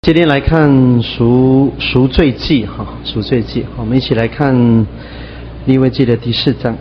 今天来看赎罪记哈，赎罪记，我们一起来看利未记的第4章。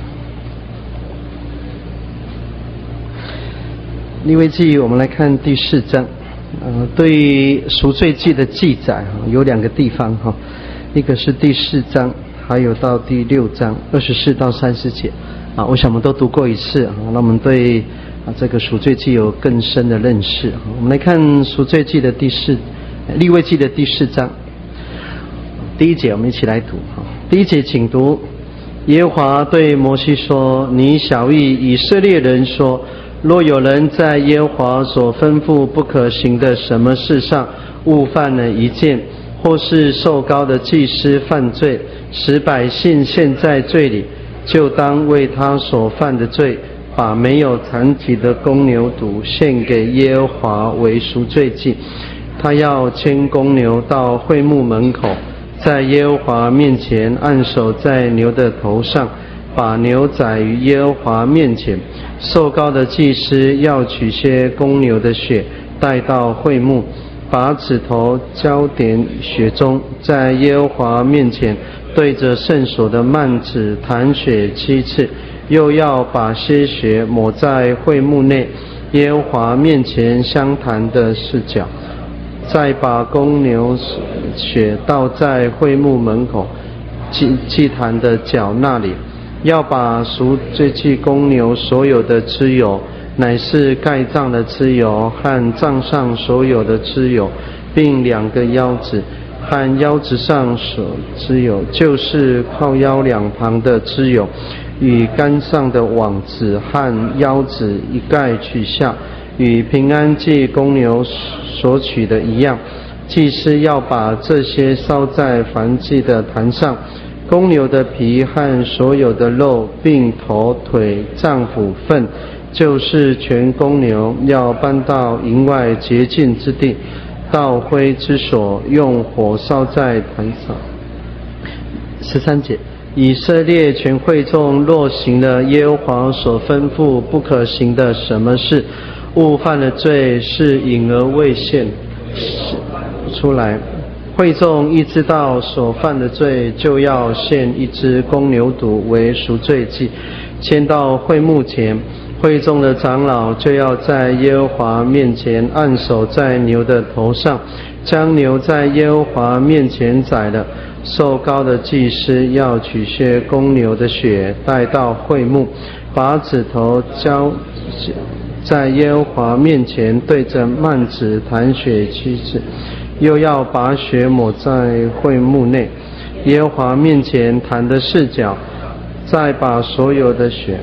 利未记我们来看第4章，对于赎罪记的记载有2个地方哈，一个是第4章，还有到第6章24到30节啊，我想我们都读过一次啊，那我们对这个赎罪记有更深的认识。我们来看赎罪记的利未记的第4章第1节，我们一起来读。第1节请读：耶和华对摩西说，你晓谕以色列人说，若有人在耶和华所吩咐不可行的什么事上误犯了一件，或是受膏的祭司犯罪，使百姓陷在罪里，就当为他所犯的罪，把没有残疾的公牛犊献给耶和华为赎罪祭。他要牵公牛到会幕门口，在耶和华面前按手在牛的头上，把牛宰于耶和华面前。受膏的祭司要取些公牛的血，带到会幕，把指头浇点血中，在耶和华面前对着圣所的幔子弹血7次，又要把些血抹在会幕内耶和华面前相谈的四角，再把公牛血倒在会幕门口祭坛的角那里。要把赎罪祭公牛所有的脂油，乃是盖脏的脂油和脏上所有的脂油，并2个腰子和腰子上所脂油，就是靠腰2旁的脂油，与杆上的网子和腰子一概取下，与平安祭公牛所取的一样。祭司要把这些烧在燔祭的坛上，公牛的皮和所有的肉，并头腿脏腑粪，就是全公牛，要搬到营外洁净之地，到灰之所，用火烧在坛上。13节，以色列全会众若行了耶和华所吩咐不可行的什么事，误犯了罪，是隐而未现出来，会众一知道所犯的罪，就要献1只公牛犊为赎罪祭，牵到会幕前。会众的长老就要在耶和华面前按手在牛的头上，将牛在耶和华面前宰了。受膏的祭司要取些公牛的血，带到会幕，把指头浇在耶和华面前，对着幔子弹血7次，又要把血抹在会幕内耶和华面前坛的4角，再把所有的血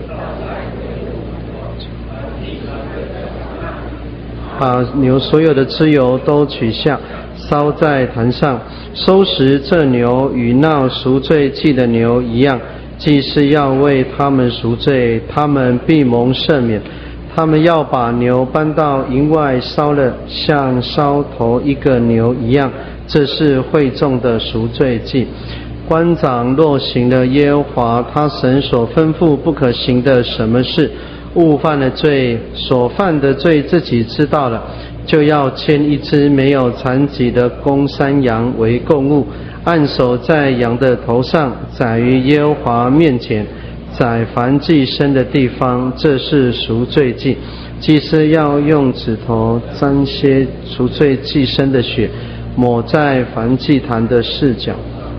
把牛所有的脂油都取下，烧在坛上。收拾这牛与那赎罪祭的牛一样，祭司要为他们赎罪，他们必蒙赦免。他们要把牛搬到营外烧了，像烧头1个牛一样，这是会众的赎罪祭。官长若行了耶和华他神所吩咐不可行的什么事，误犯了罪，所犯的罪自己知道了，就要牵1只没有残疾的公山羊为供物，按手在羊的头上，宰于耶和华面前，宰燔祭牲的地方，这是赎罪祭。祭司要用指头沾些赎罪祭牲的血，抹在燔祭坛的4角，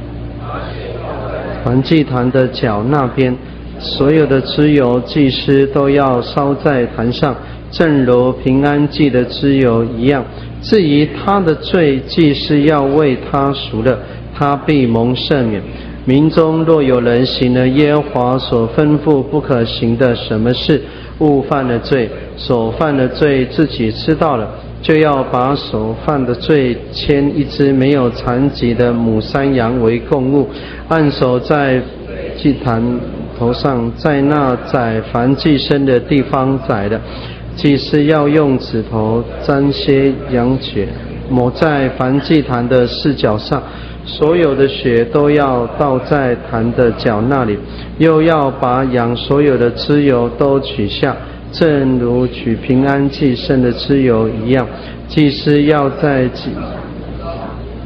燔祭坛的角那边。所有的脂油祭司都要烧在坛上，正如平安祭的脂油一样。至于他的罪，祭司要为他赎了，他必蒙赦免。民中若有人行了耶和华所吩咐不可行的什么事，误犯了罪，所犯的罪自己知道了，就要把所犯的罪牵1只没有残疾的母山羊为供物，按手在祭坛头上，在那宰燔祭牲的地方宰的。祭司要用指头沾些羊血，抹在燔祭坛的4角上，所有的血都要倒在坛的角那里，又要把羊所有的脂油都取下，正如取平安祭牲的脂油一样。祭司要在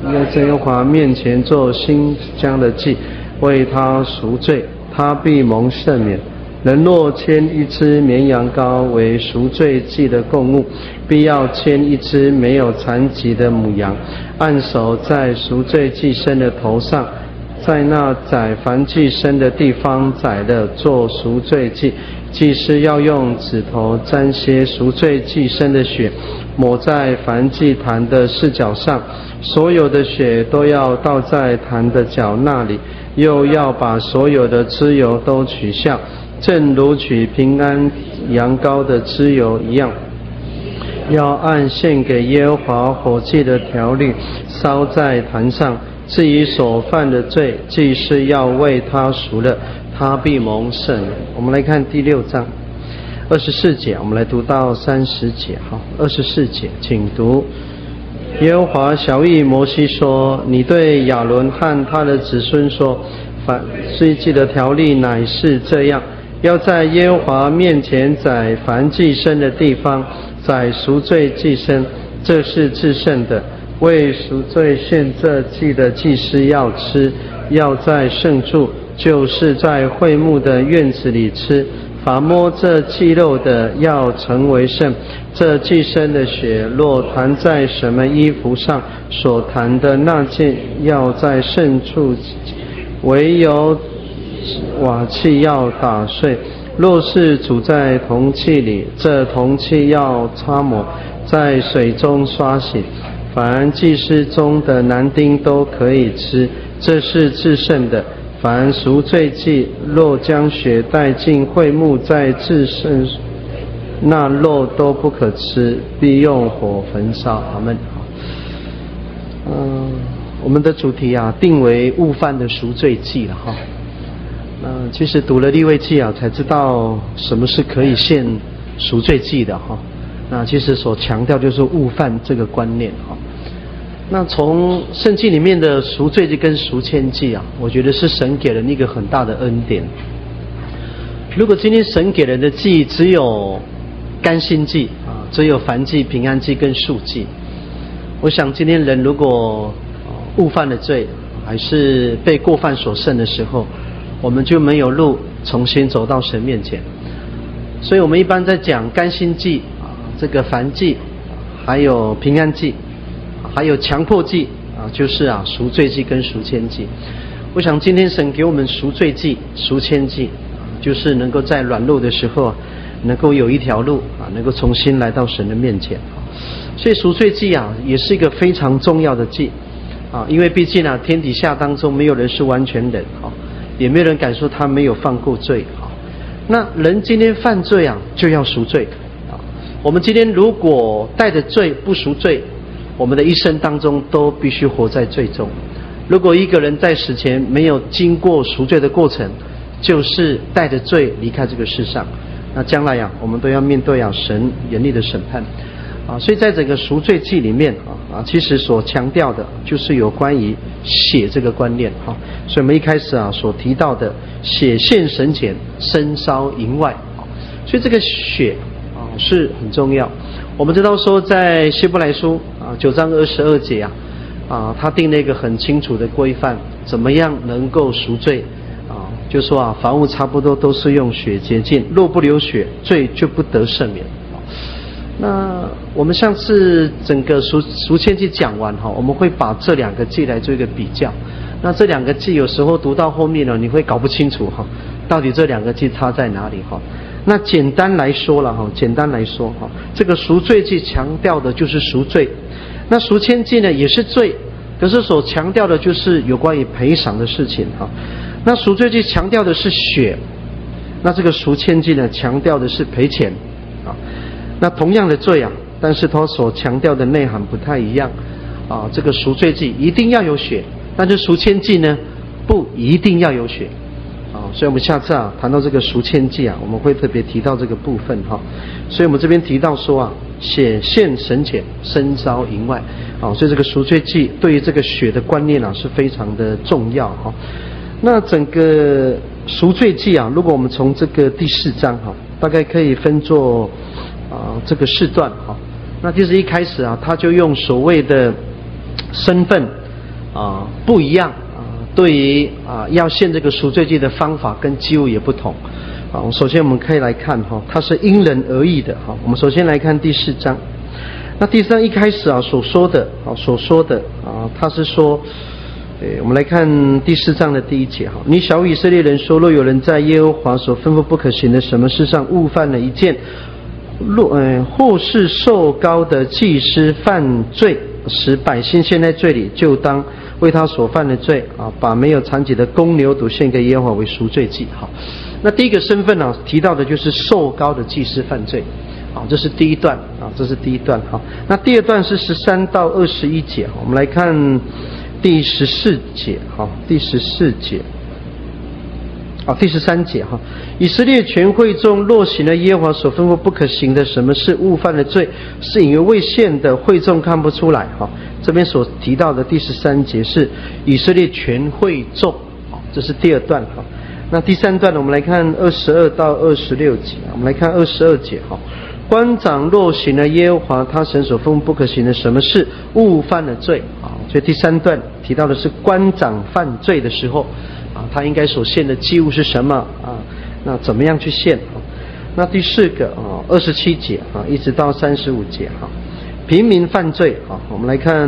要在耶和华面前做馨香的祭，为他赎罪，他必蒙赦免。人若牵一只绵羊羔为赎罪祭的供物，必要牵一只没有残疾的母羊，按手在赎罪祭牲的头上，在那宰燔祭牲的地方宰了，做赎罪祭。祭司要用指头沾些赎罪祭牲的血，抹在燔祭坛的四角上，所有的血都要倒在坛的角那里，又要把所有的脂油都取下，正如取平安羊羔的脂油一样，要按献给耶和华火祭的条例烧在坛上。至于所犯的罪，祭司要为他赎了，他必蒙赦免。我们来看第6章24节，我们来读到30节。好，24节，请读。耶和华晓谕摩西说：你对亚伦和他的子孙说，燔祭的条例乃是这样，要在耶和华面前宰燔祭牲的地方宰赎罪祭牲，这是至圣的。为赎罪献这祭的祭司要吃，要在圣处，就是在会幕的院子里吃。凡摸这祭肉的，要成为圣。这祭牲的血若弹在什么衣服上，所弹的那件要在圣处，唯有瓦器要打碎。若是煮在铜器里，这铜器要擦抹，在水中刷洗。凡祭司中的男丁都可以吃，这是至圣的。凡赎罪祭，若将血带进会幕，在至圣，那肉都不可吃，必用火焚烧。阿们。我们的主题啊，定为误犯的赎罪祭了哈。其实读了利未记啊，才知道什么是可以献赎罪祭的哈。那其实所强调就是误犯这个观念哈。那从圣经里面的赎罪祭跟赎愆祭啊，我觉得是神给人一个很大的恩典。如果今天神给人的祭只有甘心祭啊，只有燔祭、平安祭跟赎祭，我想今天人如果误犯了罪，还是被过犯所胜的时候，我们就没有路重新走到神面前。所以我们一般在讲甘心祭啊，这个燔祭，还有平安祭，还有强迫祭啊，就是赎罪祭跟赎愆祭。我想今天神给我们赎罪祭、赎愆祭，就是能够在软弱的时候能够有一条路能够重新来到神的面前。所以赎罪祭也是一个非常重要的祭因为毕竟天底下当中没有人是完全人也没有人敢说他没有犯过罪那人今天犯罪就要赎罪我们今天如果带着罪不赎罪，我们的一生当中都必须活在罪中。如果一个人在死前没有经过赎罪的过程，就是带着罪离开这个世上，那将来我们都要面对神严厉的审判所以在整个赎罪祭里面其实所强调的就是有关于血这个观念所以我们一开始所提到的血献神前，身烧营外所以这个血是很重要。我们知道说在希伯来书9章22节他定了一个很清楚的规范，怎么样能够赎罪就说凡物差不多都是用血洁净，若不流血，罪就不得赦免。那我们上次整个赎愆祭讲完我们会把这两个祭来做一个比较。那这两个祭有时候读到后面你会搞不清楚到底这两个祭差在哪里那简单来说这个赎罪祭强调的就是赎罪，那赎愆祭呢也是罪，可是所强调的就是有关于赔偿的事情那赎罪祭强调的是血，那这个赎愆祭呢强调的是赔钱那同样的罪但是它所强调的内涵不太一样这个赎罪祭一定要有血，但是赎愆祭呢不一定要有血所以我们下次谈到这个赎愆祭我们会特别提到这个部分所以我们这边提到说血献神前，身烧营外所以这个赎罪祭对于这个血的观念是非常的重要那整个赎罪祭如果我们从这个第4章大概可以分作这个4段那其实一开始他就用所谓的身份不一样对于要献这个赎罪祭的方法跟祭物也不同。首先我们可以来看它是因人而异的。我们首先来看第4章。那第4章一开始所说的他是说，我们来看第4章的第1节。你小以色列人说，若有人在耶和华所吩咐不可行的什么事上误犯了一件，或是受膏的祭司犯罪，使百姓陷在罪里，就当为他所犯的罪把没有残疾的公牛犊献给耶和华为赎罪祭。那第一个身份提到的就是受膏的祭司犯罪。这是第一段这是第一段。那第二段是13到21节。我们来看第14节。第14节。第13节。以色列全会众若行了耶和华所吩咐不可行的什么事，误犯了罪，是因为未献的，会众看不出来。这边所提到的第13节是以色列全会众。这是第二段。那第3段呢，我们来看22到26节。我们来看22节。官长若行了耶和华他神所吩咐不可行的什么事，误犯了罪。所以第3段提到的是官长犯罪的时候他应该所献的祭物是什么那怎么样去献。那第4个27节一直到35节平民犯罪。我们来看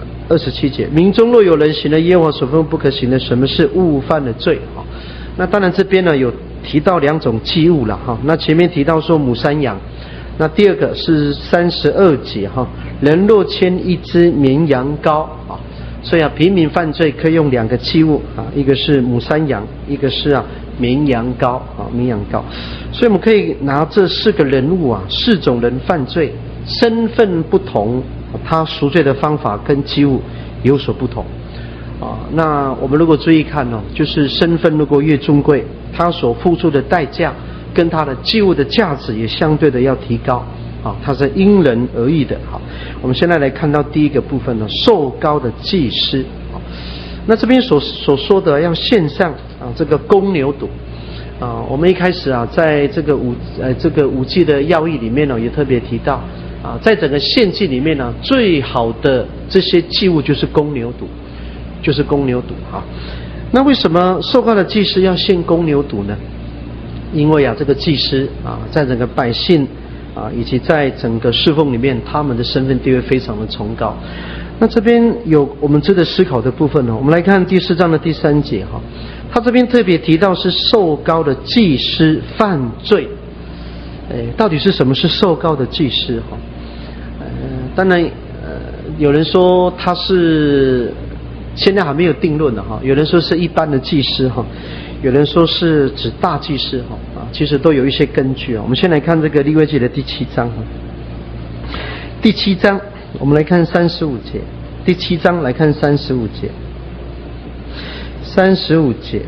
27节，民中若有人行了耶和华所吩咐不可行的什么事，误犯了罪。那当然这边呢有提到2种祭物了那前面提到说母山羊，那第二个是32节人若牵一只绵羊羔所以平民犯罪可以用2个祭物一个是母山羊，一个是绵羊羔绵羊羔。所以我们可以拿这4个人物4种人犯罪，身份不同，他赎罪的方法跟祭物有所不同那我们如果注意看就是身份如果越尊贵，他所付出的代价跟他的祭物的价值也相对的要提高它是因人而异的。我们现在来看到第一个部分受膏的祭司。那这边所说的要献上这个公牛犊我们一开始在这个五祭的要义里面也特别提到在整个献祭里面最好的这些祭物就是公牛犊，就是公牛犊那为什么受膏的祭司要献公牛犊呢？因为这个祭司在整个百姓以及在整个侍奉里面，他们的身份地位非常的崇高。那这边有我们值得思考的部分我们来看第4章的第3节他这边特别提到是受膏的祭司犯罪。到底是什么是受膏的祭司当然有人说他是现在还没有定论的有人说是一般的祭司有人说是指大祭司其实都有一些根据我们先来看这个利未记的第7章第7章我们来看35节。第7章来看35节。35节，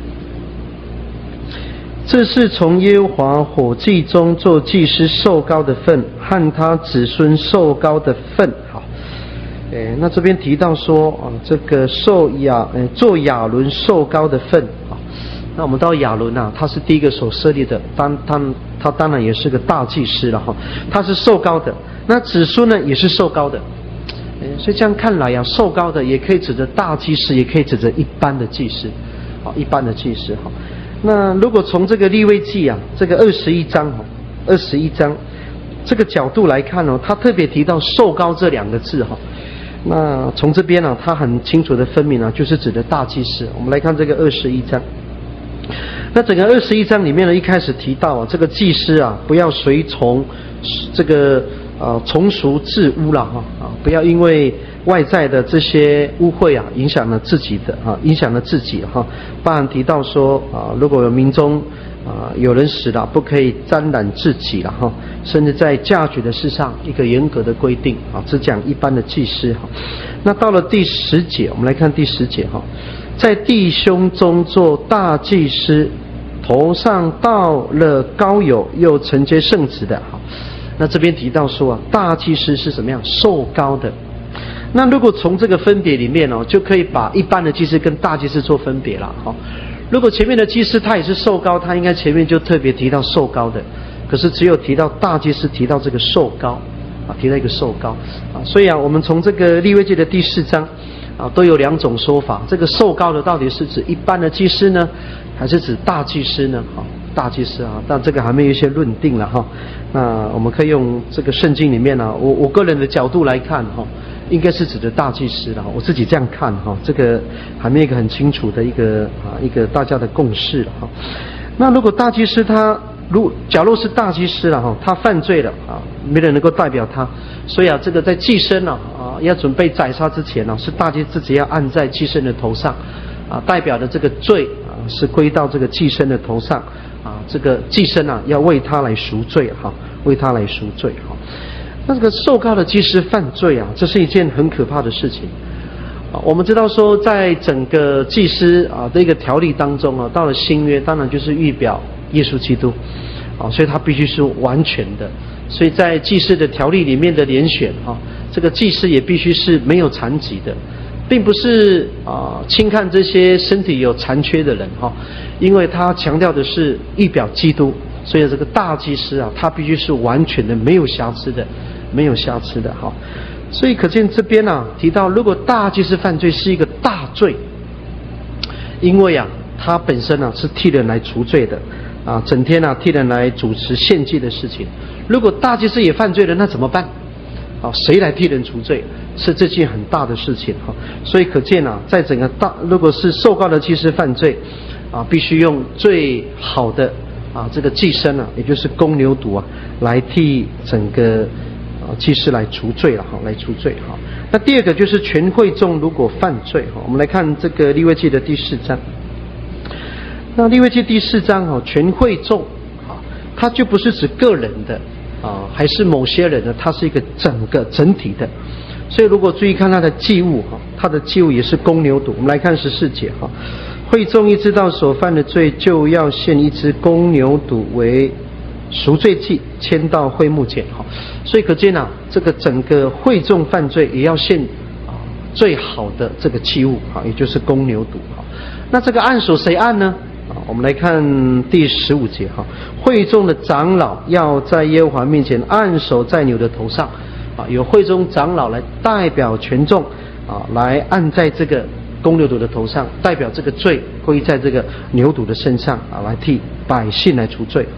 这是从耶和华火祭中做祭司受膏的份，和他子孙受膏的份。好，那这边提到说这个做亚伦受膏的份。好，那我们到亚伦他是第一个所设立的，他当然也是个大祭司了哈，他是受膏的。那子孙呢也是受膏的。所以这样看来受膏的也可以指着大祭司，也可以指着一般的祭司。好，一般的祭司。好，那如果从这个利未记这个21章这个角度来看他特别提到受膏这两个字那从这边他很清楚的分明就是指的大祭司。我们来看这个21章。那整个21章里面呢，一开始提到这个祭司不要随从这个从俗治污了不要因为外在的这些污秽影响了自己包含提到说如果有民中有人死了，不可以沾染自己了甚至在嫁娶的事上一个严格的规定只讲一般的祭司那到了第10节，我们来看第10节在弟兄中做大祭司，头上倒了膏油，又承接圣职的。那这边提到说大祭司是什么样？受膏的。那如果从这个分别里面就可以把一般的祭司跟大祭司做分别了如果前面的祭司他也是受膏，他应该前面就特别提到受膏的，可是只有提到大祭司提到这个受膏提到一个受膏所以我们从这个利未记的第4章都有2种说法，这个受膏的到底是指一般的祭司呢，还是指大祭司呢？大祭司但这个还没有一些论定了那我们可以用这个圣经里面我个人的角度来看应该是指的大祭司了，我自己这样看这个还没有一个很清楚的一个大家的共识了那如果大祭司假如是大祭司了他犯罪了没人能够代表他，所以这个在祭牲要准备宰杀之前是大祭司自己要按在祭牲的头上代表的这个罪是归到这个祭牲的头上这个祭牲要为他来赎罪为他来赎罪那这个受膏的祭司犯罪这是一件很可怕的事情我们知道说在整个祭司的一个条例当中到了新约当然就是预表耶稣基督所以他必须是完全的，所以在祭司的条例里面的连选这个祭司也必须是没有残疾的，并不是轻看这些身体有残缺的人因为他强调的是预表基督，所以这个大祭司他必须是完全的没有瑕疵的所以可见这边提到如果大祭司犯罪是一个大罪，因为他本身是替人来除罪的整天替人来主持献祭的事情，如果大祭司也犯罪了那怎么办谁来替人除罪？是这件很大的事情所以可见在整个如果是受膏的祭司犯罪必须用最好的这个祭牲也就是公牛犊来替整个祭司来除罪来除罪那第二个就是全会众如果犯罪我们来看这个利未记的第4章。那利未记第4章全会众它就不是指个人的还是某些人的，它是一个整体的。所以如果注意看它的祭物它的祭物也是公牛犊。我们来看14节会众一知道所犯的罪，就要献一只公牛犊为赎罪祭，牵到会幕前所以可见这个整个会众犯罪也要献最好的这个祭物也就是公牛犊那这个按手谁按呢？我们来看第15节会众的长老要在耶和华面前按手在牛的头上有会众长老来代表全众来按在这个公牛犊的头上，代表这个罪归在这个牛犊的身上来替百姓来除罪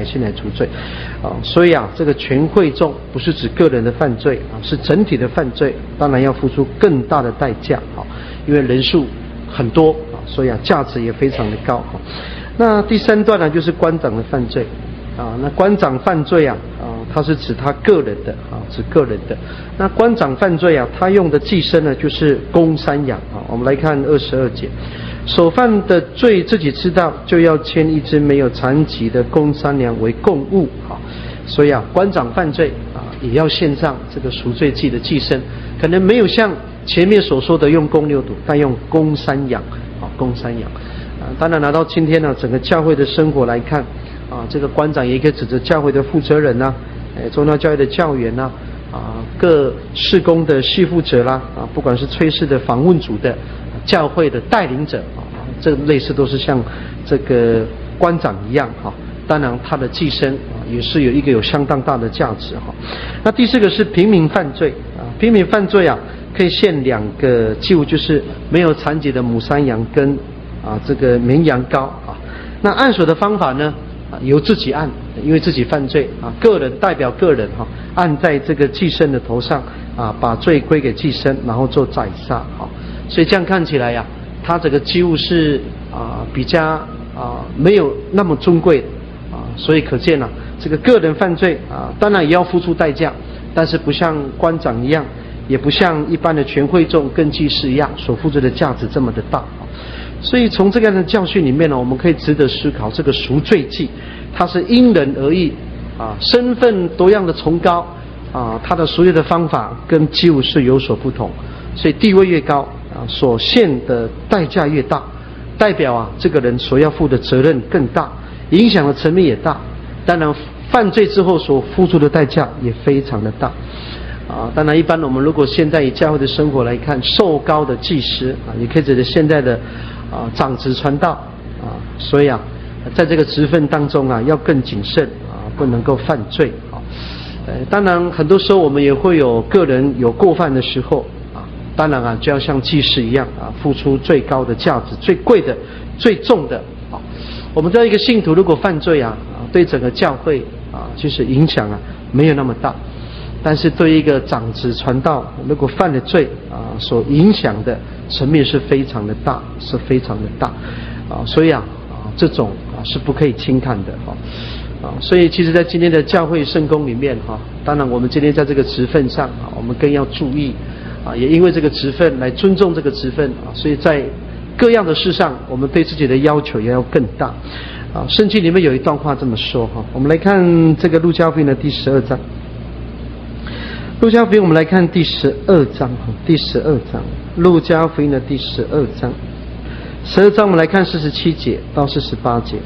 所以这个全会众不是指个人的犯罪是整体的犯罪，当然要付出更大的代价因为人数很多所以价值也非常的高那第3段呢就是官长的犯罪那官长犯罪它是指他个人的指个人的。那官长犯罪他用的祭牲呢就是公山羊我们来看22节，所犯的罪自己知道，就要牵一只没有残疾的公山羊为供物所以官长犯罪也要献上这个赎罪祭的祭牲，可能没有像前面所说的用公牛犊，但用公山羊公山羊当然拿到今天整个教会的生活来看这个官长也可以指着教会的负责人宗教教育的教员各事工的系负责啦不管是炊事的访问组的教会的带领者这类似都是像这个官长一样当然他的祭牲也是有相当大的价值那第4个是平民犯罪平民犯罪可以献2个祭物，就是没有残疾的母山羊跟这个绵羊羔那按手的方法呢由自己按，因为自己犯罪个人代表个人按在这个祭牲的头上把罪归给祭牲，然后做宰杀所以这样看起来他这个祭物是比较没有那么尊贵的所以可见这个个人犯罪当然也要付出代价，但是不像官长一样，也不像一般的全会众跟祭司一样所付出的价值这么的大所以从这个样的教训里面我们可以值得思考，这个赎罪祭它是因人而异身份多样的崇高它的赎罪的方法跟祭物是有所不同，所以地位越高所献的代价越大，代表这个人所要负的责任更大，影响的层面也大，当然犯罪之后所付出的代价也非常的大当然一般我们如果现在以教会的生活来看，受膏的祭司也可以指的现在的长子传道所以在这个职分当中要更谨慎不能够犯罪当然很多时候我们也会有个人有过犯的时候啊，当然啊就要像祭司一样啊，付出最高的价值、最贵的、最重的啊。我们知道一个信徒如果犯罪啊，对整个教会啊，其实影响啊没有那么大，但是对一个长子传道，如果犯了罪啊，所影响的层面是非常的大，是非常的大啊，所以啊这种啊是不可以轻看的所以其实在今天的教会圣工里面当然我们今天在这个职分上我们更要注意也因为这个职分来尊重这个职分所以在各样的事上我们对自己的要求也要更大圣经里面有一段话这么说我们来看这个路加福音的第12章。路加福音我们来看第12章，第12章，路加福音的第12章，12章我们来看47节到48节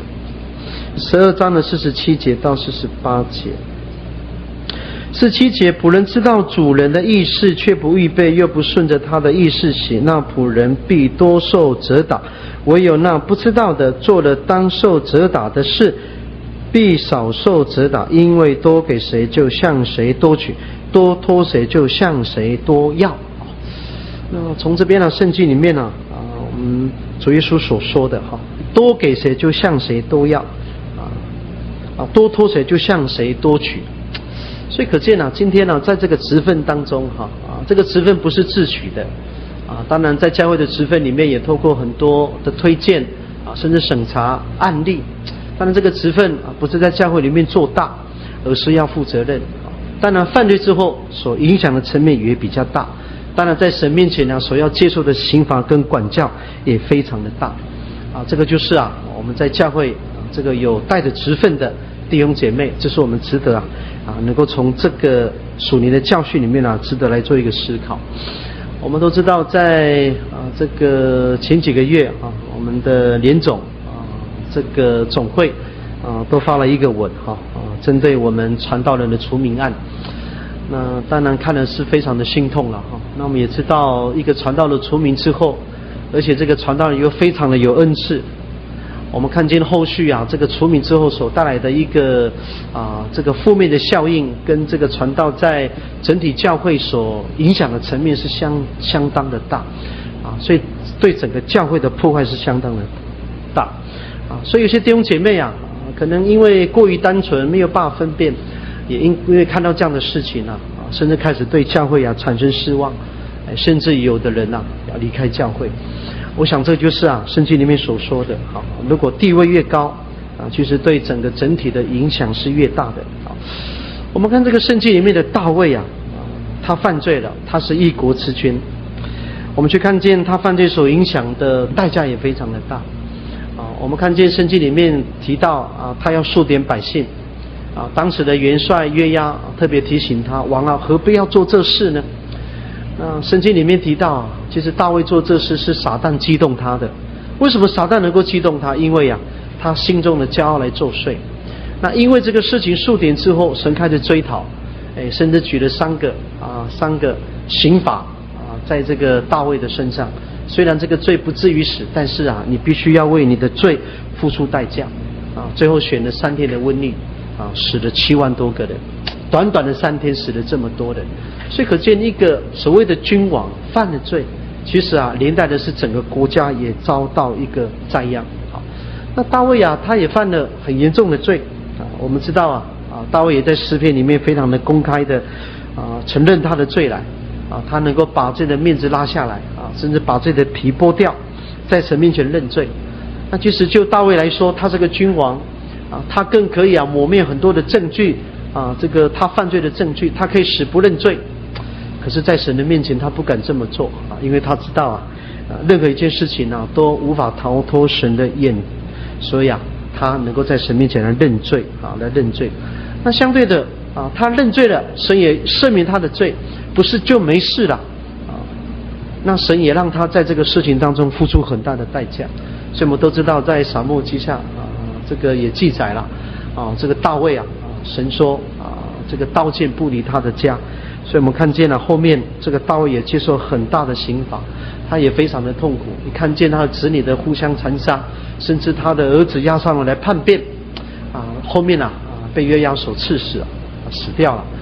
，12章的47节到48节。17节，仆人知道主人的意思，却不预备，又不顺着他的意思行，那仆人必多受责打；唯有那不知道的，做了当受责打的事，必少受责打，因为多给谁，就向谁多取；多托谁，就向谁多要。那么从这边圣经里面我们主耶稣所说的多给谁就向谁多要多托谁就向谁多取。所以可见今天在这个职分当中这个职分不是自取的当然在教会的职分里面也透过很多的推荐甚至审查案例，当然这个职分不是在教会里面做大，而是要负责任。当然犯罪之后所影响的层面也比较大，当然在神面前所要接受的刑罚跟管教也非常的大这个就是我们在教会这个有带着职分的弟兄姐妹，这是我们值得能够从这个属灵的教训里面值得来做一个思考。我们都知道在这个前几个月我们的联总这个总会都发了一个文针对我们传道人的除名案。那当然看了是非常的心痛了那我们也知道一个传道的除名之后，而且这个传道人又非常的有恩赐，我们看见后续这个除名之后所带来的一个这个负面的效应，跟这个传道在整体教会所影响的层面是相当的大所以对整个教会的破坏是相当的大所以有些弟兄姐妹可能因为过于单纯没有办法分辨，也因为看到这样的事情甚至开始对教会产生失望，甚至有的人要离开教会。我想这就是圣经里面所说的如果地位越高其实对整体的影响是越大的我们看这个圣经里面的大卫他犯罪了，他是一国之君，我们去看见他犯罪所影响的代价也非常的大我们看见圣经里面提到他要数点百姓当时的元帅约押特别提醒他，王何必要做这事呢？那圣经里面提到其实大卫做这事是撒旦激动他的。为什么撒旦能够激动他？因为他心中的骄傲来作祟。那因为这个事情数点之后，神开始追讨甚至举了三个刑罚在这个大卫的身上。虽然这个罪不至于死，但是你必须要为你的罪付出代价最后选了3天的瘟疫死了7万多个人，短短的3天死了这么多人。所以可见一个所谓的君王犯了罪，其实连带的是整个国家也遭到一个灾殃那大卫他也犯了很严重的罪我们知道大卫也在诗篇里面非常的公开的承认他的罪来他能够把自己的面子拉下来甚至把自己的皮剥掉，在神面前认罪。那其实就大卫来说，他是个君王他更可以抹灭很多的证据这个他犯罪的证据，他可以死不认罪。可是在神的面前他不敢这么做因为他知道任何一件事情都无法逃脱神的眼，所以他能够在神面前来认罪来认罪。那相对的他认罪了，神也赦免他的罪，不是就没事了那神也让他在这个事情当中付出很大的代价。所以我们都知道在撒母耳记下这个也记载了这个大卫神说这个刀剑不离他的家。所以我们看见了后面这个大卫也接受很大的刑罚，他也非常的痛苦。你看见他的子女的互相残杀，甚至他的儿子押上了来叛变后面被约押所刺死死掉了。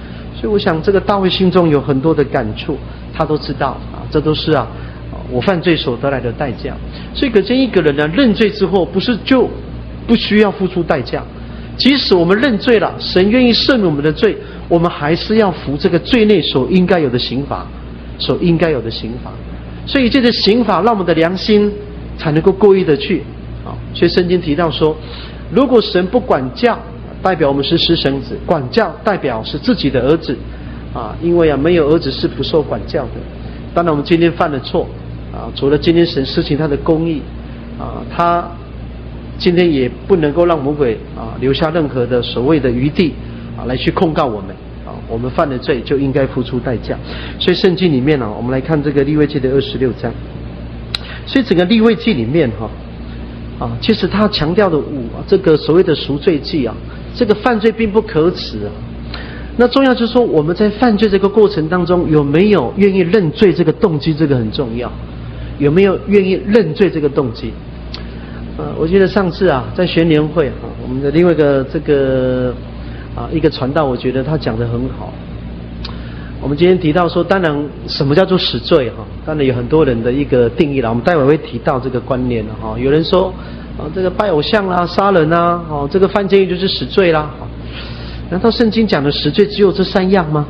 所以我想这个大卫心中有很多的感触，他都知道啊，这都是我犯罪所得来的代价。所以可见一个人呢，认罪之后不是就不需要付出代价，即使我们认罪了，神愿意赦免我们的罪，我们还是要服这个罪内所应该有的刑罚，所应该有的刑罚。所以这个刑罚让我们的良心才能够过意得去啊。所以圣经提到说，如果神不管教，代表我们是私生子；管教代表是自己的儿子啊。因为没有儿子是不受管教的。当然我们今天犯了错啊，除了今天神施行他的公义啊，他今天也不能够让魔鬼留下任何的所谓的余地来去控告我们啊。我们犯了罪就应该付出代价。所以圣经里面我们来看这个利未记的26章。所以整个利未记里面其实他强调的这个所谓的赎罪记这个犯罪并不可耻那重要就是说，我们在犯罪这个过程当中有没有愿意认罪，这个动机这个很重要。有没有愿意认罪这个动机？我记得上次在学年会我们的另外一个这个一个传道，我觉得他讲得很好。我们今天提到说，当然什么叫做死罪当然有很多人的一个定义了，我们待会会提到这个观念了有人说这个拜偶像啦、杀人啦这个犯奸淫就是死罪啦难道圣经讲的死罪只有这3样吗？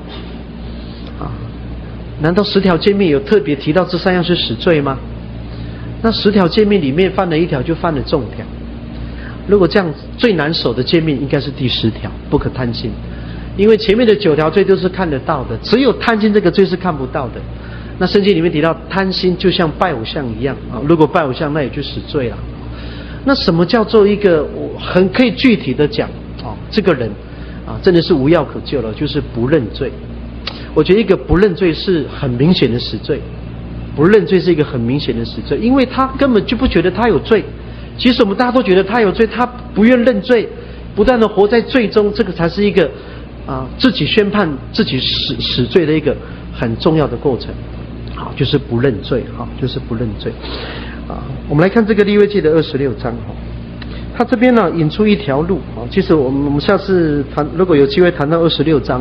难道10条诫命有特别提到这3样是死罪吗？那10条诫命里面犯了1条就犯了重条。如果这样，最难守的诫命应该是第10条，不可贪心。因为前面的9条罪都是看得到的，只有贪心这个罪是看不到的。那圣经里面提到贪心就像拜偶像一样如果拜偶像那也就死罪了。那什么叫做一个很可以具体的讲这个人真的是无药可救了，就是不认罪。我觉得一个不认罪是很明显的死罪，不认罪是一个很明显的死罪，因为他根本就不觉得他有罪。其实我们大家都觉得他有罪，他不愿认罪，不断的活在罪中，这个才是一个自己宣判自己死罪的一个很重要的过程。就是不认罪就是不认罪我们来看这个利未记的26章他这边引出一条路其实我们下次谈，如果有机会谈到26章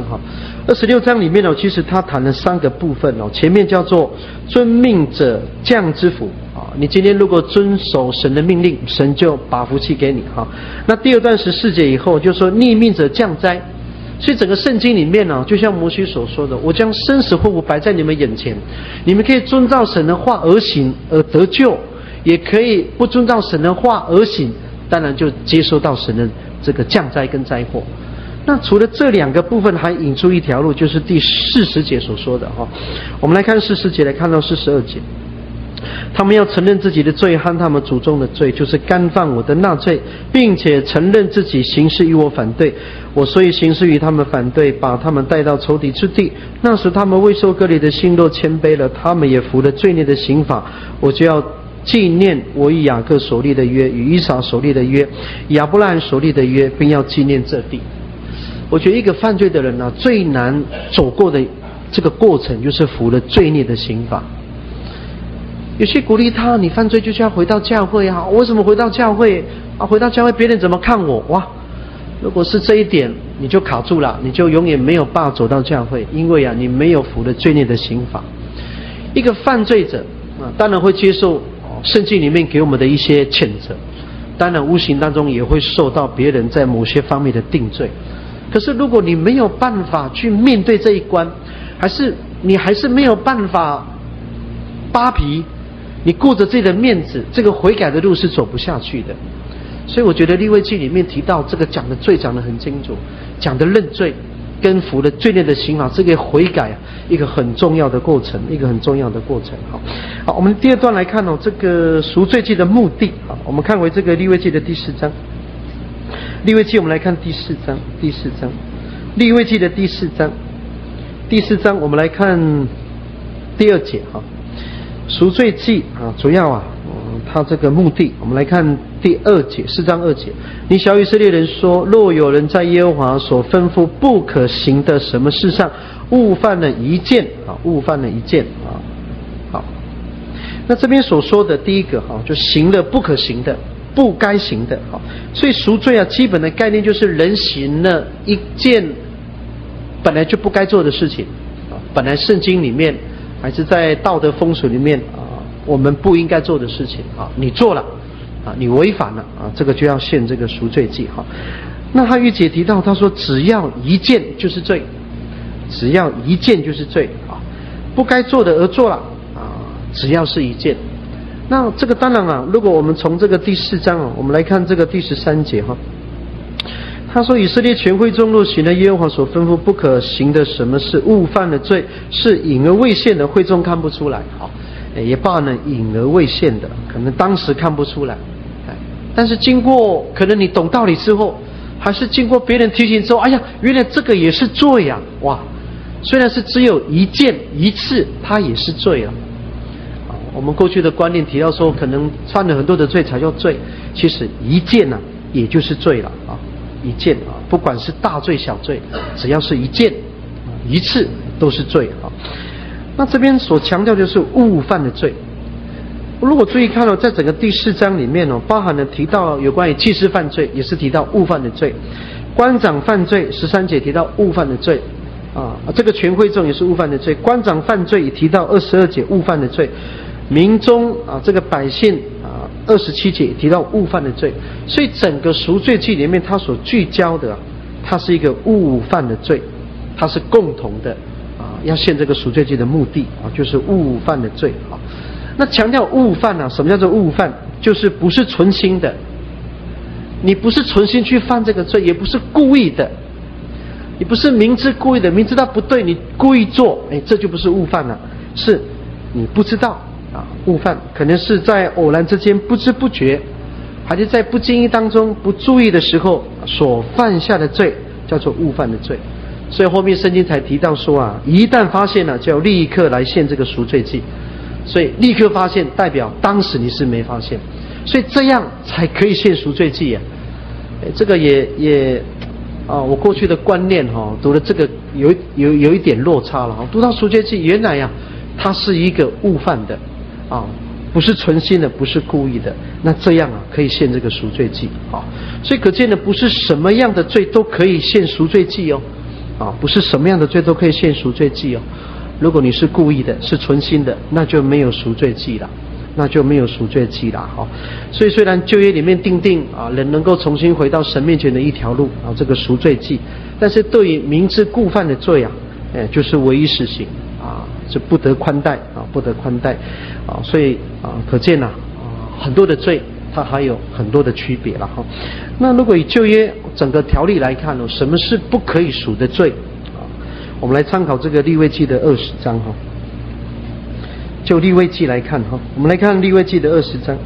26章里面其实他谈了3个部分前面叫做遵命者降之福你今天如果遵守神的命令，神就把福气给你那第2段14节以后就说逆命者降灾。所以整个圣经里面就像摩西所说的，我将生死祸福摆在你们眼前，你们可以遵照神的话而行而得救，也可以不遵照神的话而行，当然就接受到神的这个降灾跟灾祸。那除了这2个部分，还引出一条路，就是第40节所说的我们来看40节，来看到42节。他们要承认自己的罪和他们祖宗的罪，就是干犯我的纳罪，并且承认自己行事与我反对。我所以行事与他们反对，把他们带到仇敌之地。那时他们未受割礼的心若谦卑了，他们也服了罪孽的刑罚。我就要纪念我与雅各所立的约，与以撒所立的约，亚伯拉罕所立的约，并要纪念这地。我觉得一个犯罪的人最难走过的这个过程，就是服了罪孽的刑罚。有些鼓励他，你犯罪就是要回到教会为什么回到教会回到教会别人怎么看我？哇，如果是这一点你就卡住了，你就永远没有办法走到教会，因为你没有服了罪孽的刑罚。一个犯罪者当然会接受圣经里面给我们的一些谴责，当然无形当中也会受到别人在某些方面的定罪。可是如果你没有办法去面对这一关，你还是没有办法扒皮，你顾着自己的面子，这个悔改的路是走不下去的。所以我觉得利未记里面提到这个讲的罪讲得很清楚，讲的认罪跟服了罪孽的刑罚，这个悔改一个很重要的过程，一个很重要的过程。好，我们第2段来看这个赎罪记的目的我们看回这个利未记的第4章。利未记我们来看第4章，利未记的第4章我们来看第2节赎罪记主要它这个目的，我们来看第2节，4章2节。你小以色列人说，若有人在耶和华所吩咐不可行的什么事上误犯了一件好，那这边所说的第一个就行了不可行的，不该行的所以赎罪基本的概念就是人行了一件本来就不该做的事情啊，本来圣经里面还是在道德风俗里面啊，我们不应该做的事情啊，你做了啊，你违反了啊，这个就要献这个赎罪祭哈。那他玉姐提到，他说只要一件就是罪，只要一件就是罪啊，不该做的而做了啊，只要是一件。那这个当然啊，如果我们从这个第4章啊，我们来看这个第13节哈。他说以色列全会众若行了耶和华所吩咐不可行的什么事，误犯了罪，是隐而未现的，会众看不出来。好，也罢呢，隐而未现的，可能当时看不出来，但是经过可能你懂道理之后，还是经过别人提醒之后，哎呀，原来这个也是罪啊！哇，虽然是只有一件一次，它也是罪了。我们过去的观念提到说，可能犯了很多的罪才叫罪，其实一件呢，也就是罪了啊，一件啊，不管是大罪小罪，只要是一件一次都是罪啊。那这边所强调就是误犯的罪。如果注意看在整个第4章里面包含了提到有关于祭司犯罪，也是提到误犯的罪；官长犯罪，13节提到误犯的罪啊，这个全会众也是误犯的罪；官长犯罪也提到22节误犯的罪。民中啊，这个百姓啊，27节提到误犯的罪，所以整个赎罪记里面，它所聚焦的，它是一个误犯的罪，它是共同的啊，要献这个赎罪祭的目的啊，就是误犯的罪啊。那强调误犯啊，什么叫做误犯？就是不是存心的，你不是存心去犯这个罪，也不是故意的，你不是明知故意的，明知道不对，你故意做，这就不是误犯了，是你不知道。误犯可能是在偶然之间不知不觉，还是在不经意当中不注意的时候所犯下的罪，叫做误犯的罪。所以后面圣经才提到说啊，一旦发现了，就要立刻来献这个赎罪祭。所以立刻发现代表当时你是没发现，所以这样才可以献赎罪祭啊。这个也我过去的观念读了这个有一点落差了。读到赎罪祭，原来它是一个误犯的。不是存心的，不是故意的，那这样可以献这个赎罪祭所以可见的不是什么样的罪都可以献赎罪祭不是什么样的罪都可以献赎罪祭如果你是故意的，是存心的，那就没有赎罪祭了，所以虽然旧约里面定人能够重新回到神面前的一条路这个赎罪祭，但是对于明知故犯的罪就是唯一实行是不得宽待不得宽待所以可见很多的罪它还有很多的区别了那如果以旧约整个条例来看什么是不可以赎的罪我们来参考这个利未记的20章就利未记来看我们来看利未记的20章。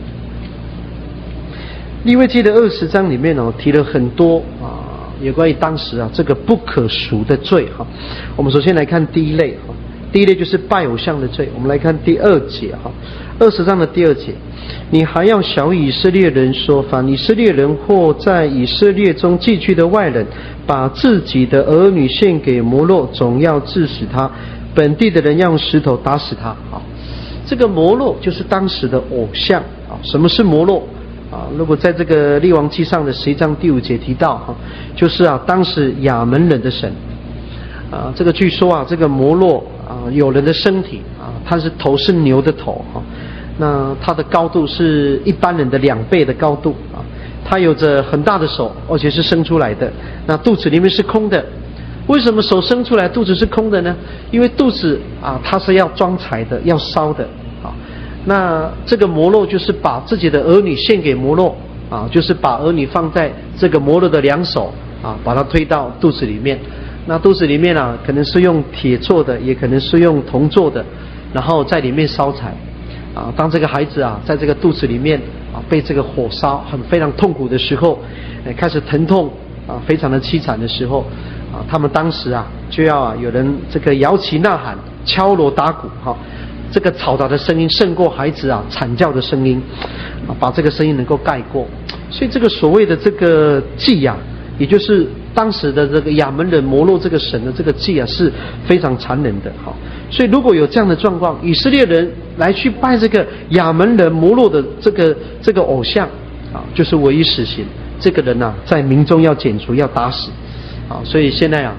利未记的20章里面提了很多有关于当时这个不可赎的罪我们首先来看第一类就是拜偶像的罪。我们来看第2节20章的第2节，你还要晓以色列人说，凡以色列人或在以色列中寄居的外人，把自己的儿女献给摩洛，总要治死他，本地的人要用石头打死他这个摩洛就是当时的偶像什么是摩洛如果在这个列王记上的11章第5节提到就是当时亚门人的神这个据说这个摩洛有人的身体他是头是牛的头那他的高度是一般人的2倍的高度他有着很大的手，而且是生出来的，那肚子里面是空的。为什么手生出来肚子是空的呢？因为肚子它是要装柴的，要烧的那这个摩洛就是把自己的儿女献给摩洛就是把儿女放在这个摩洛的2手把它推到肚子里面。那肚子里面可能是用铁做的，也可能是用铜做的，然后在里面烧柴当这个孩子在这个肚子里面被这个火烧非常痛苦的时候，开始疼痛非常的凄惨的时候他们当时就要有人这个摇旗呐喊，敲锣打鼓这个嘈杂的声音胜过孩子惨叫的声音把这个声音能够盖过。所以这个所谓的这个祭也就是当时的这个亚门人摩洛这个神的这个祭是非常残忍的所以如果有这样的状况，以色列人来去拜这个亚门人摩洛的这个偶像就是唯一死刑，这个人在民中要剪除，要打死所以现在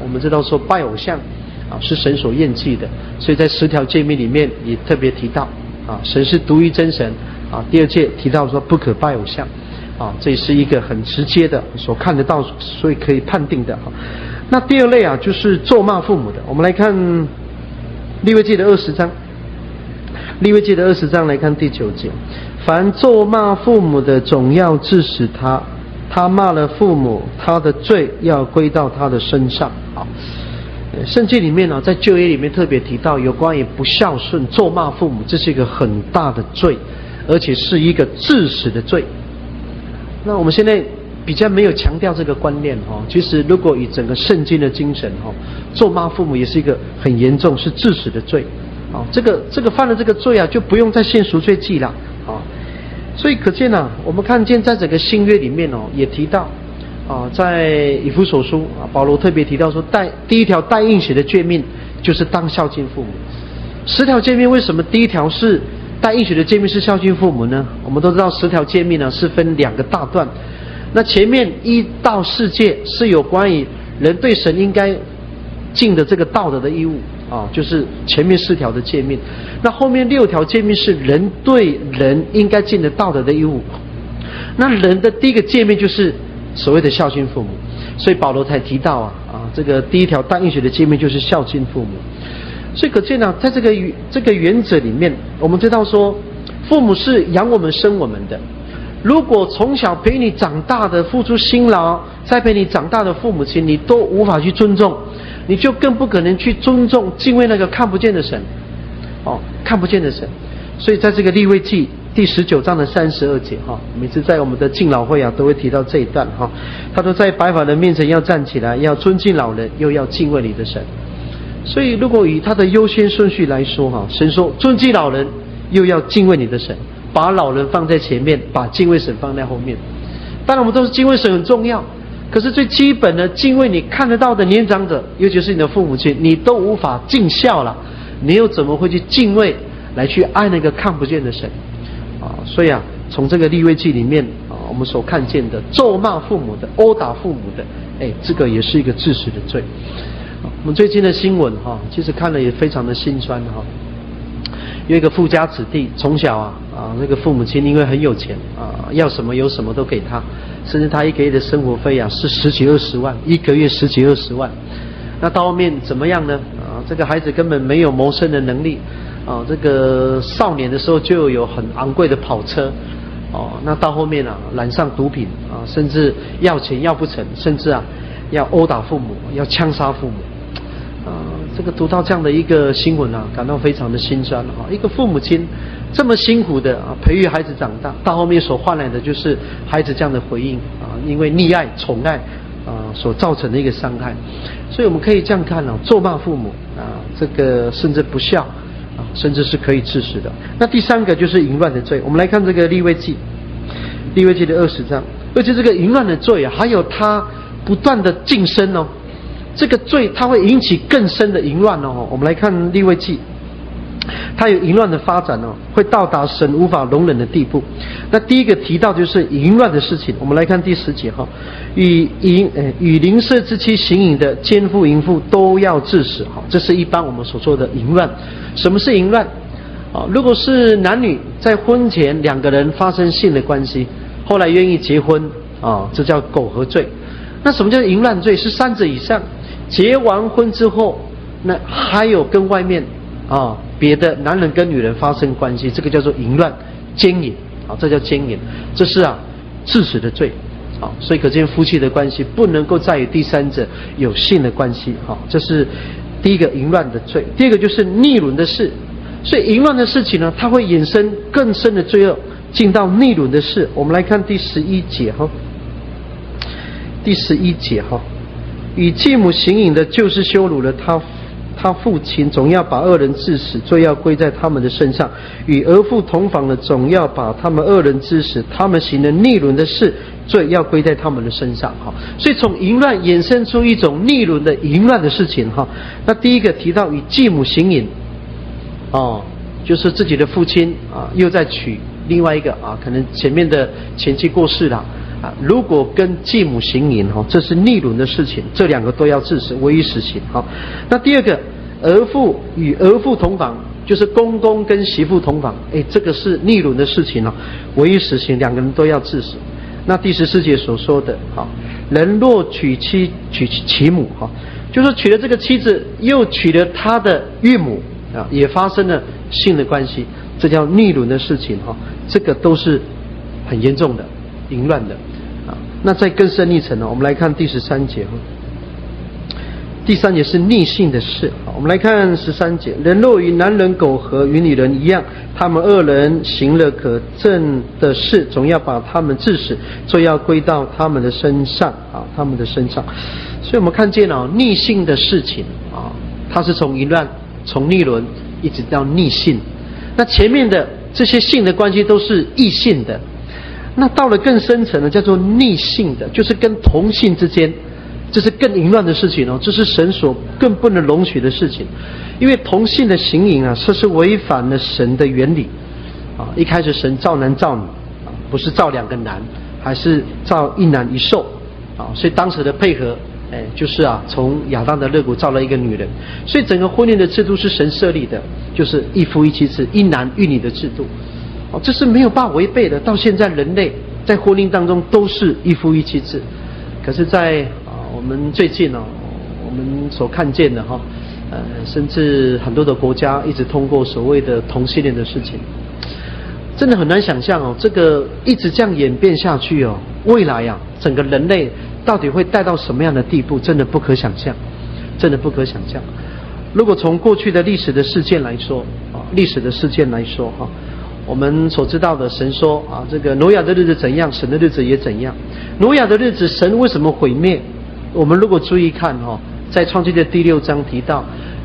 我们知道说拜偶像是神所厌弃的，所以在10条诫命里面也特别提到神是独一真神第二诫提到说不可拜偶像这也是一个很直接的所看得到，所以可以判定的那第二类就是咒骂父母的。我们来看利未记的20章，利未记的20章来看第9节，凡咒骂父母的，总要治死他，他骂了父母，他的罪要归到他的身上。圣经里面在旧约里面特别提到有关于不孝顺、咒骂父母，这是一个很大的罪，而且是一个致死的罪。那我们现在比较没有强调这个观念其实如果以整个圣经的精神咒骂父母也是一个很严重，是致死的罪这个犯了这个罪就不用再献赎罪祭了所以可见我们看见在整个新约里面也提到在以弗所书保罗特别提到说第一条带应许的诫命就是当孝敬父母。10条诫命为什么第一条是带应许的诫命是孝敬父母呢？我们都知道10条诫命是分2个大段，那前面1到4诫是有关于人对神应该尽的这个道德的义务就是前面4条的诫命。那后面6条诫命是人对人应该尽的道德的义务。那人的第一个诫命就是所谓的孝敬父母，所以保罗才提到这个第一条带应许的诫命就是孝敬父母。所以可见在这个原则里面，我们知道说父母是养我们生我们的，如果从小陪你长大的付出辛劳栽培你长大的父母亲你都无法去尊重，你就更不可能去尊重敬畏那个看不见的神看不见的神。所以在这个利未记第19章的32节每次在我们的敬老会都会提到这一段他说在白发人面前要站起来，要尊敬老人，又要敬畏你的神。所以如果以他的优先顺序来说神说尊敬老人又要敬畏你的神，把老人放在前面，把敬畏神放在后面。当然我们都是敬畏神很重要，可是最基本的敬畏你看得到的年长者，尤其是你的父母亲，你都无法尽孝了，你又怎么会去敬畏来去爱那个看不见的神所以从这个利未记里面我们所看见的咒骂父母的、殴打父母的这个也是一个致死的罪。我们最近的新闻其实看了也非常的心酸有一个富家子弟，从小那个父母亲因为很有钱要什么有什么都给他，甚至他一个月的生活费是10几20万，一个月10几20万。那到后面怎么样呢这个孩子根本没有谋生的能力这个少年的时候就有很昂贵的跑车那到后面染上毒品甚至要钱要不成，甚至要殴打父母，要枪杀父母这个读到这样的一个新闻感到非常的心酸一个父母亲这么辛苦的培育孩子长大，到后面所换来的就是孩子这样的回应因为溺爱宠爱所造成的一个伤害。所以我们可以这样看咒骂父母这个甚至不孝甚至是可以致死的。那第3个就是淫乱的罪。我们来看这个利未记的20章，而且这个淫乱的罪还有它不断的晋升这个罪它会引起更深的淫乱我们来看利未记，它有淫乱的发展会到达神无法容忍的地步。那第一个提到就是淫乱的事情。我们来看第10节与邻舍之妻行淫的，奸妇淫妇都要致死这是一般我们所说的淫乱。什么是淫乱如果是男女在婚前2个人发生性的关系，后来愿意结婚这叫苟合罪。那什么叫淫乱罪？是3者以上结完婚之后，那还有跟外面别的男人跟女人发生关系，这个叫做淫乱奸淫这叫奸淫，这是致死的罪所以可见夫妻的关系不能够再与第三者有性的关系这是第一个淫乱的罪。第二个就是逆伦的事。所以淫乱的事情呢，它会衍生更深的罪恶，进到逆伦的事。我们来看第11节第11节与继母行淫的，就是羞辱了他父亲，总要把2人致死，罪要归在他们的身上。与儿妇同房的，总要把他们2人致死，他们行了逆伦的事，罪要归在他们的身上所以从淫乱衍生出一种逆伦的淫乱的事情那第一个提到与继母行淫就是自己的父亲又在娶另外一个啊，可能前面的前妻过世了啊，如果跟继母行淫这是逆伦的事情，这两个都要治死，唯一死刑。那第二个，儿妇与儿妇同房，就是公公跟媳妇同房，这个是逆伦的事情唯一死刑，两个人都要治死。那第14节所说的，人若娶妻娶其母，就是娶了这个妻子，又娶了他的岳母啊，也发生了性的关系，这叫逆伦的事情这个都是很严重的淫乱的啊。那再更深一层我们来看第13节第3节是逆性的事。我们来看13节，人若与男人苟合，与女人一样，他们二人行了可证的事，总要把他们治死，就要归到他们的身上啊，他们的身上。所以我们看见逆性的事情啊，它是从淫乱、从逆伦一直到逆性。那前面的这些性的关系都是异性的，那到了更深层的叫做逆性的，就是跟同性之间。这是更淫乱的事情这是神所更不能容许的事情，因为同性的行淫这是违反了神的原理啊。一开始神造男造女啊，不是造两个男，还是造一男一兽啊，所以当时的配合就是从亚当的肋骨造了一个女人，所以整个婚姻的制度是神设立的，就是一夫一妻制，一男一女的制度这是没有办法违背的。到现在人类在婚姻当中都是一夫一妻制，可是在我们最近我们所看见的甚至很多的国家一直通过所谓的同性恋的事情，真的很难想象这个一直这样演变下去未来整个人类到底会带到什么样的地步，真的不可想象，真的不可想象。如果从过去的历史的事件来说我们所知道的，神说这个挪亚的日子怎样，神的日子也怎样。挪亚的日子神为什么毁灭？我们如果注意看在创世记的第6章提到，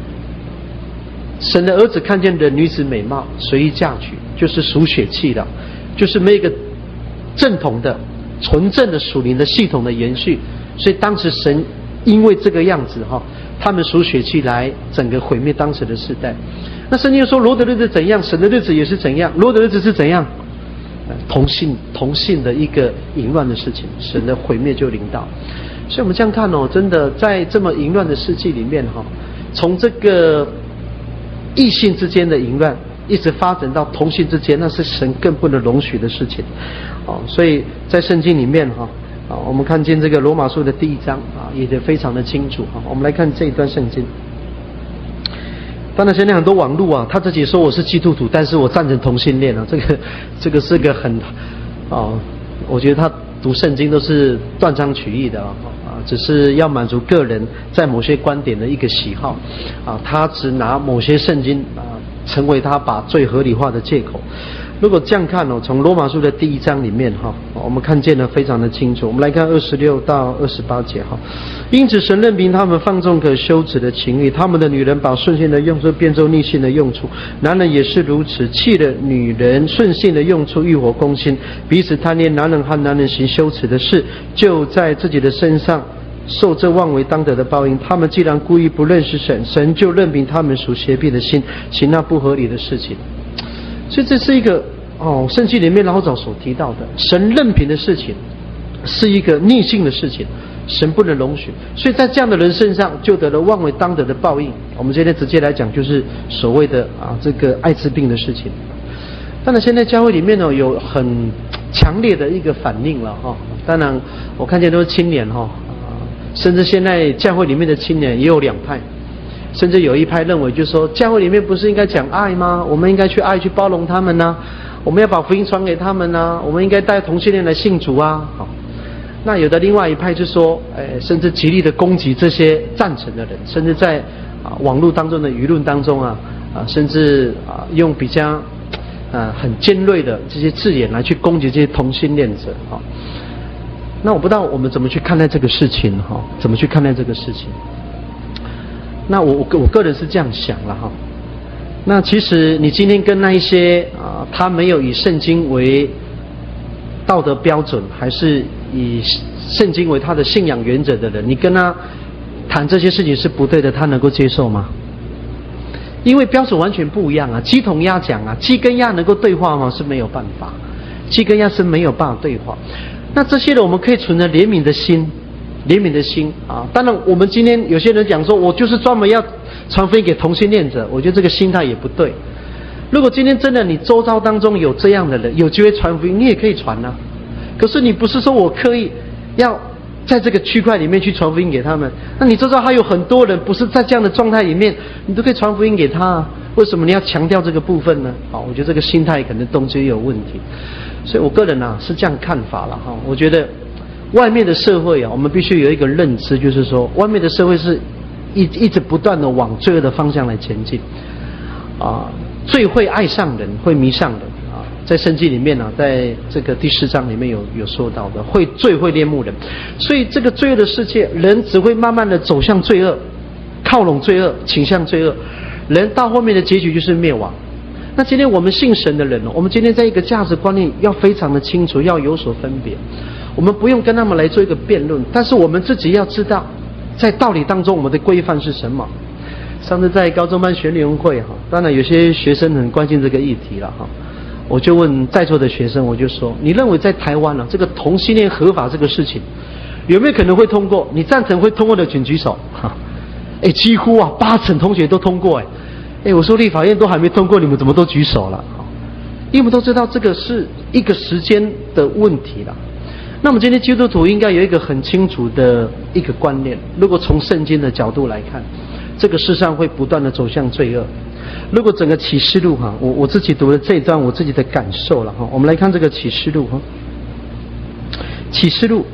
神的儿子看见的女子美貌，随意嫁娶，就是属血气的，就是没有一个正统的纯正的属灵的系统的延续。所以当时神因为这个样子他们属血气来整个毁灭当时的世代。那圣经说罗的日子怎样，神的日子也是怎样。罗的日子是怎样？同性的一个淫乱的事情，神的毁灭就临到。所以我们这样看真的在这么淫乱的世纪里面从这个异性之间的淫乱一直发展到同性之间，那是神更不能容许的事情所以在圣经里面我们看见这个罗马书的第1章也非常的清楚我们来看这一段圣经。当然现在很多网络他自己说我是基督徒，但是我赞成同性恋这个是个很我觉得他读圣经都是断章取义的只是要满足个人在某些观点的一个喜好他只拿某些圣经成为他把罪合理化的借口。如果这样看从罗马书的第1章里面我们看见了非常的清楚。我们来看26到28节因此神任凭他们放纵可羞耻的情欲，他们的女人把顺性的用处变作逆性的用处，男人也是如此，弃了女人顺性的用处，欲火攻心，彼此贪恋，男人和男人行羞耻的事，就在自己的身上受这妄为当得的报应。他们既然故意不认识神，神就任凭他们属邪僻的心，行那不合理的事情。所以这是一个圣经里面老早所提到的，神任凭的事情是一个逆性的事情，神不能容许，所以在这样的人身上就得了妄为当得的报应。我们今天直接来讲，就是所谓的这个艾滋病的事情。当然现在教会里面有很强烈的一个反应了当然我看见都是青年甚至现在教会里面的青年也有2派，甚至有一派认为就是说，教会里面不是应该讲爱吗？我们应该去爱，去包容他们我们要把福音传给他们我们应该带同性恋来信主那有的另外一派就说甚至极力的攻击这些赞成的人，甚至在网络当中的舆论当中甚至用比较很尖锐的这些字眼来去攻击这些同性恋者那我不知道我们怎么去看待这个事情怎么去看待这个事情。那我个人是这样想了那其实你今天跟那一些他没有以圣经为道德标准，还是以圣经为他的信仰原则的人，你跟他谈这些事情是不对的，他能够接受吗？ 因为标准完全不一样啊，鸡同鸭讲啊，鸡跟鸭能够对话吗？是没有办法，鸡跟鸭是没有办法对话。那这些人我们可以存着怜悯的心，怜悯的心啊。当然，我们今天有些人讲说，我就是专门要传福音给同性恋者，我觉得这个心态也不对。如果今天真的你周遭当中有这样的人，有机会传福音，你也可以传啊。可是你不是说我刻意要在这个区块里面去传福音给他们，那你周遭还有很多人不是在这样的状态里面，你都可以传福音给他啊。为什么你要强调这个部分呢？好，我觉得这个心态可能动机有问题。所以我个人啊是这样看法了哈。我觉得外面的社会啊，我们必须有一个认知，就是说外面的社会是一直不断的往罪恶的方向来前进啊。罪会爱上人，会迷上人啊。在圣经里面呢，在这个第4章里面有说到的，罪会恋慕人。所以这个罪恶的世界，人只会慢慢的走向罪恶，靠拢罪恶，倾向罪恶，人到后面的结局就是灭亡。那今天我们信神的人，我们今天在一个价值观念要非常的清楚，要有所分别。我们不用跟他们来做一个辩论，但是我们自己要知道，在道理当中我们的规范是什么。上次在高中班学联会哈，当然有些学生很关心这个议题了哈，我就问在座的学生，我就说，你认为在台湾这个同性恋合法这个事情，有没有可能会通过？你赞成会通过的请举手哈。几乎80%同学都通过我说立法院都还没通过，你们怎么都举手了？因为我们都知道这个是一个时间的问题了。那么今天基督徒应该有一个很清楚的一个观念，如果从圣经的角度来看，这个世上会不断的走向罪恶。如果整个启示录我自己读了这一段我自己的感受了我们来看这个启示录启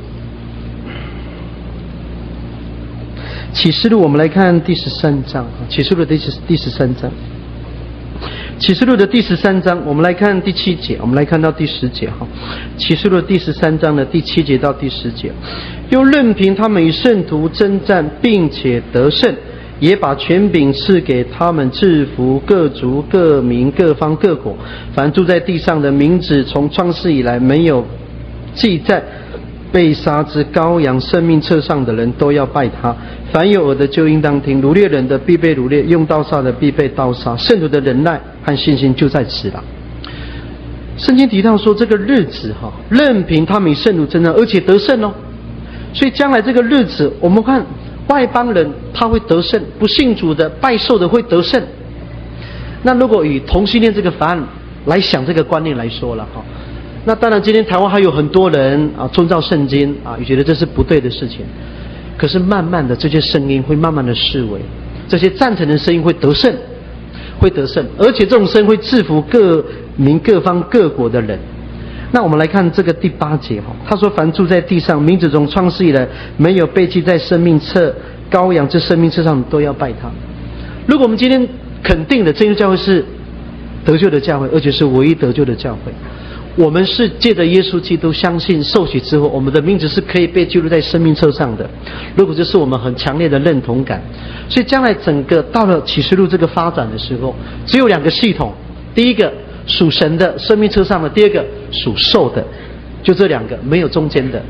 示录我们来看第13章启示录的第13章。启示录的第13章，我们来看第7节，我们来看到第10节启示录第13章的第7节到第10节，又任凭他们与圣徒征战，并且得胜，也把权柄赐给他们，制服各族各民各方各国，凡住在地上的，名字从创世以来没有记在被杀之羔羊生命册上的人都要拜他。凡有耳的就应当听，掳掠人的必被掳掠，用刀杀的必被刀杀。圣徒的忍耐和信心就在此了。圣经提到说，这个日子任凭他们与圣徒征战，而且得胜所以将来这个日子，我们看外邦人他会得胜，不信主的拜寿的会得胜。那如果以同性恋这个法案来想这个观念来说了那当然今天台湾还有很多人遵照圣经也觉得这是不对的事情。可是慢慢的这些声音会慢慢的式微，这些赞成的声音会得胜，而且这种声音会制服各民各方各国的人。那我们来看这个第8节他说，凡住在地上，名字从创世以来没有被记在生命册羔羊这生命册上，都要拜他。如果我们今天肯定的真耶稣教会是得救的教会，而且是唯一得救的教会，我们是借着耶稣基督相信受洗之后，我们的名字是可以被记录在生命册上的。如果这是我们很强烈的认同感，所以将来整个到了启示录这个发展的时候，只有2个系统，第一个属神的生命册上的，第二个属兽的，就这2个，没有中间的。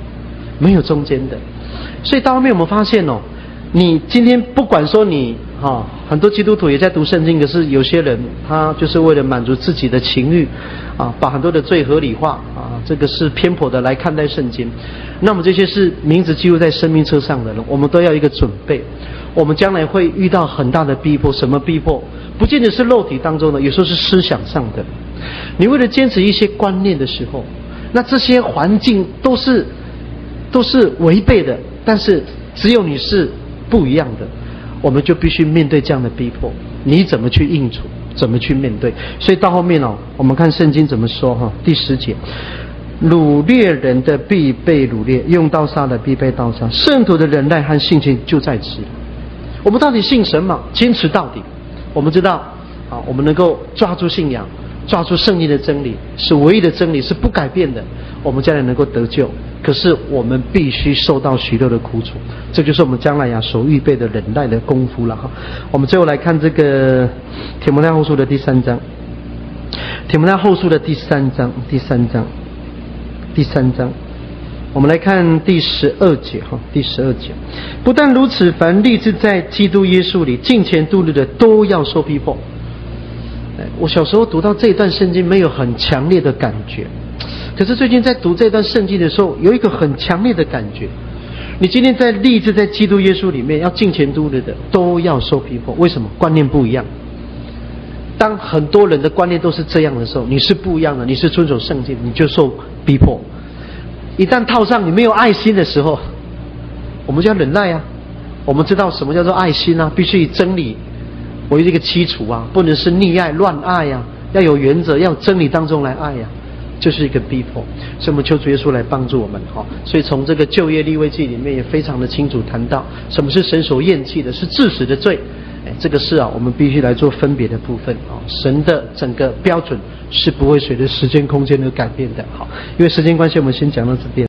所以到后面我们发现你今天不管说你很多基督徒也在读圣经，可是有些人他就是为了满足自己的情欲把很多的罪合理化这个是偏颇的来看待圣经。那么这些是名字记录在生命册上的人，我们都要一个准备，我们将来会遇到很大的逼迫。什么逼迫？不见得是肉体当中的，有时候是思想上的。你为了坚持一些观念的时候，那这些环境都是违背的，但是只有你是不一样的，我们就必须面对这样的逼迫。你怎么去应处，怎么去面对？所以到后面我们看圣经怎么说第10节，掳掠人的必被掳掠，用刀杀的必被刀杀。圣徒的忍耐和信心就在此。我们到底信神吗？坚持到底。我们知道我们能够抓住信仰，抓住圣经的真理，是唯一的真理，是不改变的，我们将来能够得救。可是我们必须受到许多的苦楚，这就是我们将来所预备的忍耐的功夫了我们最后来看这个提摩太后书的第3章，提摩太后书的第3章我们来看第12节哈，第12节，不但如此，凡立志在基督耶稣里敬虔度日的，都要受逼迫。我小时候读到这一段圣经没有很强烈的感觉，可是最近在读这段圣经的时候，有一个很强烈的感觉。你今天在立志在基督耶稣里面要敬虔度日的，都要受逼迫。为什么？观念不一样。当很多人的观念都是这样的时候，你是不一样的，你是遵守圣经，你就受逼迫。一旦套上你没有爱心的时候，我们就要忍耐啊。我们知道什么叫做爱心啊，必须以真理为这个基础啊，不能是溺爱乱爱啊，要有原则，要有真理当中来爱啊，就是一个逼迫。所以我们求主耶稣来帮助我们哈。所以从这个旧约利未记里面也非常的清楚谈到，什么是神所厌弃的，是致死的罪。这个是啊，我们必须来做分别的部分啊。神的整个标准是不会随着时间空间而改变的。好，因为时间关系，我们先讲到这边。